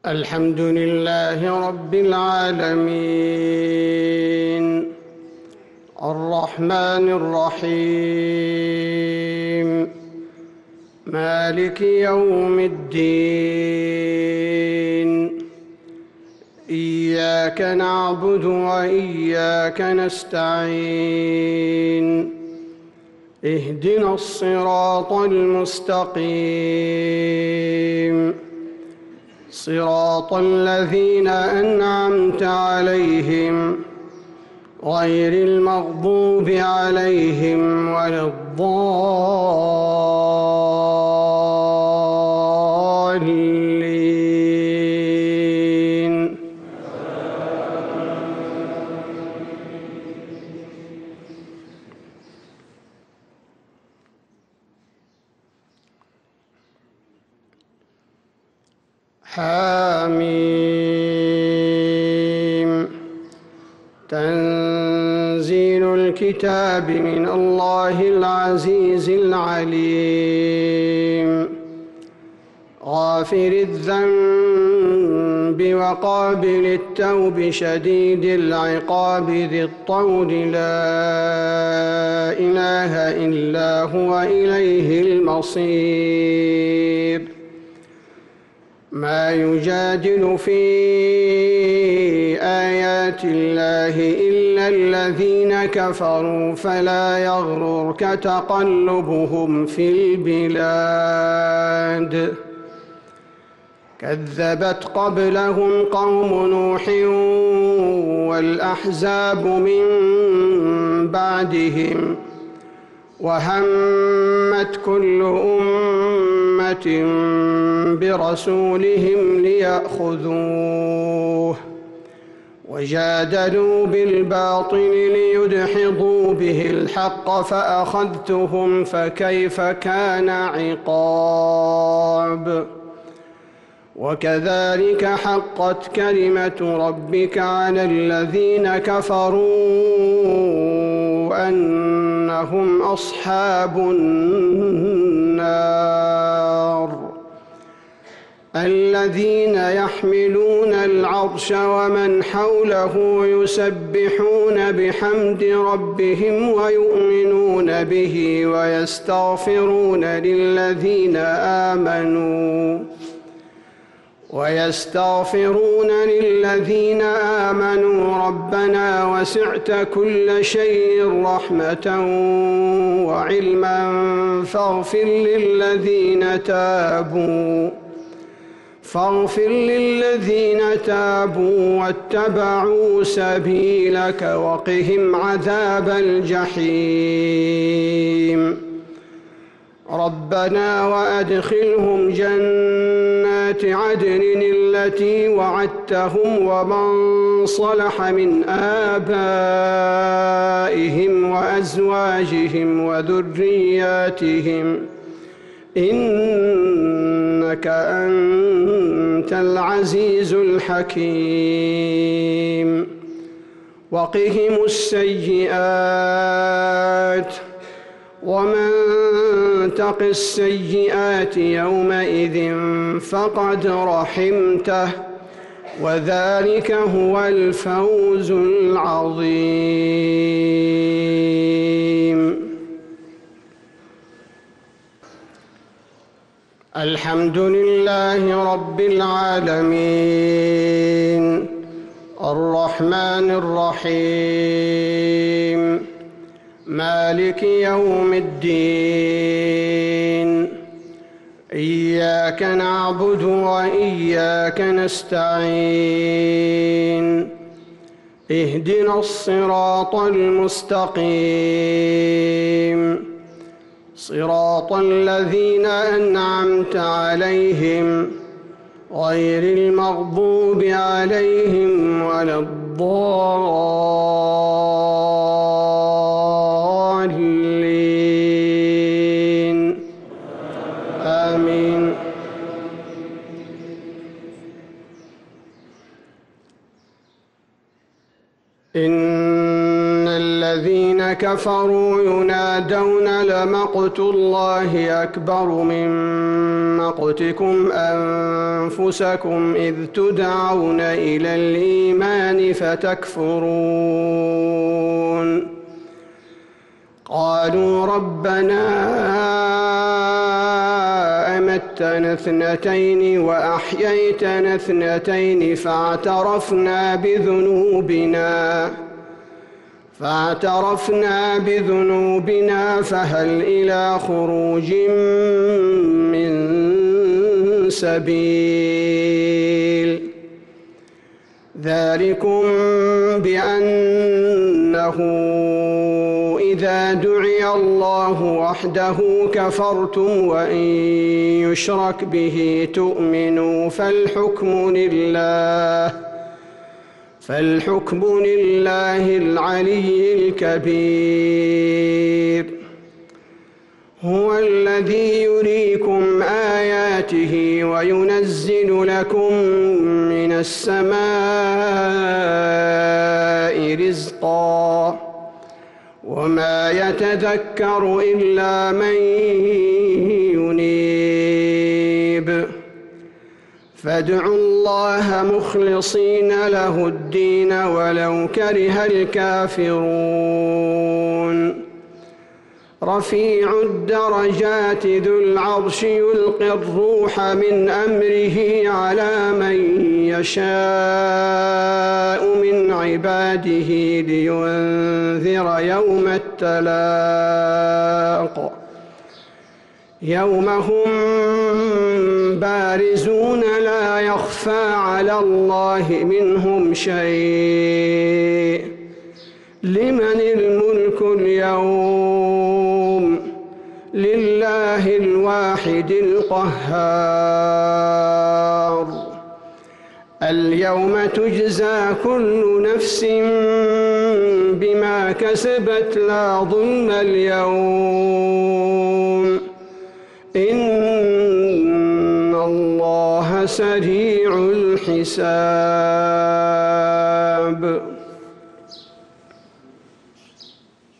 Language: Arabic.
الحمد لله رب العالمين الرحمن الرحيم مالك يوم الدين إياك نعبد وإياك نستعين اهدنا الصراط المستقيم صراط الذين أنعمت عليهم غير المغضوب عليهم ولا الضالين حميم تنزيل الكتاب من الله العزيز العليم غافر الذنب وقابل التوب شديد العقاب ذي الطول لا إله إلا هو إليه المصير ما يجادل في آيات الله إلا الذين كفروا فلا يغررك تقلبهم في البلاد كذبت قبلهم قوم نوح والأحزاب من بعدهم وهمت كل أمة برسولهم ليأخذوه وجادلوا بالباطل ليدحضوا به الحق فأخذتهم فكيف كان عقاب وكذلك حقت كلمة ربك على الذين كفروا أنهم أصحاب النار الذين يحملون العرش ومن حوله يسبحون بحمد ربهم ويؤمنون به ويستغفرون للذين آمنوا ربنا وسعت كل شيء رحمة وعلما فاغفر للذين تابوا واتبعوا سبيلك وقهم عذاب الجحيم ربنا وأدخلهم جنات عدن التي وعدتهم ومن صلح من آبائهم وأزواجهم وذرياتهم إنك أنت العزيز الحكيم وقهم السيئات ومن تق السيئات يومئذ فقد رحمته وذلك هو الفوز العظيم الحمد لله رب العالمين الرحمن الرحيم مالك يوم الدين إياك نعبد وإياك نستعين اهدنا الصراط المستقيم صراط الذين أنعمت عليهم غير المغضوب عليهم ولا الضالين آمين إن الذين كفروا ينادون لمقت الله أكبر من مقتكم أنفسكم إذ تدعون إلى الإيمان فتكفرون قالوا ربنا أمتنا اثنتين وأحييتنا اثنتين فاعترفنا بذنوبنا فهل إلى خروج من سبيل ذلكم بأنه إذا دعي الله وحده كفرتم وإن يشرك به تؤمنوا فالحكم لله العلي الكبير هو الذي يريكم آياته وينزل لكم من السماء رزقا وما يتذكر إلا من ينيب فادعوا الله مخلصين له الدين ولو كره الكافرون رفيع الدرجات ذو العرش يلقي الروح من أمره على من يشاء من عباده لينذر يوم التلاق يوم هم بارزون لا يخفى على الله منهم شيء لمن الملك اليوم لله الواحد القهار اليوم تجزى كل نفس بما كسبت لا ظلم اليوم إن الله سريع الحساب